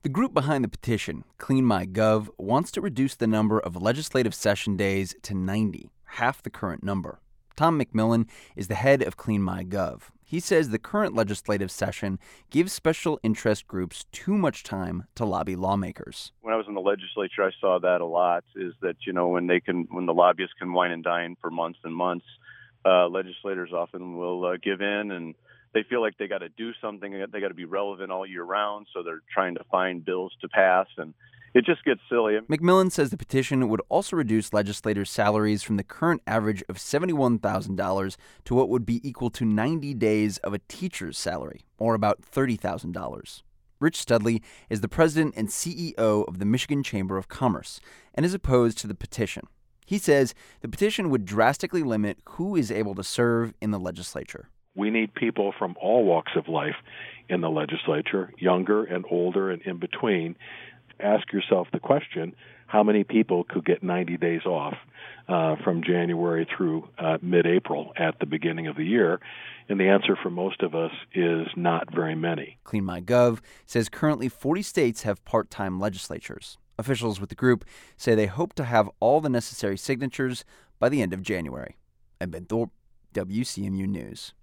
The group behind the petition, CleanMyGov, wants to reduce the number of legislative session days to 90, half the current number. Tom McMillan is the head of CleanMyGov. He says the current legislative session gives special interest groups too much time to lobby lawmakers. When I was in the legislature, I saw that a lot, is that, when the lobbyists can wine and dine for months and months, legislators often will give in, and they feel like they got to do something. They got to be relevant all year round, so they're trying to find bills to pass, and it just gets silly. McMillan says the petition would also reduce legislators' salaries from the current average of $71,000 to what would be equal to 90 days of a teacher's salary, or about $30,000. Rich Studley is the president and CEO of the Michigan Chamber of Commerce and is opposed to the petition. He says the petition would drastically limit who is able to serve in the legislature. We need people from all walks of life in the legislature, younger and older and in between. Ask yourself the question, how many people could get 90 days off from January through mid-April at the beginning of the year? And the answer for most of us is not very many. CleanMyGov says currently 40 states have part-time legislatures. Officials with the group say they hope to have all the necessary signatures by the end of January. I'm Ben Thorpe, WCMU News.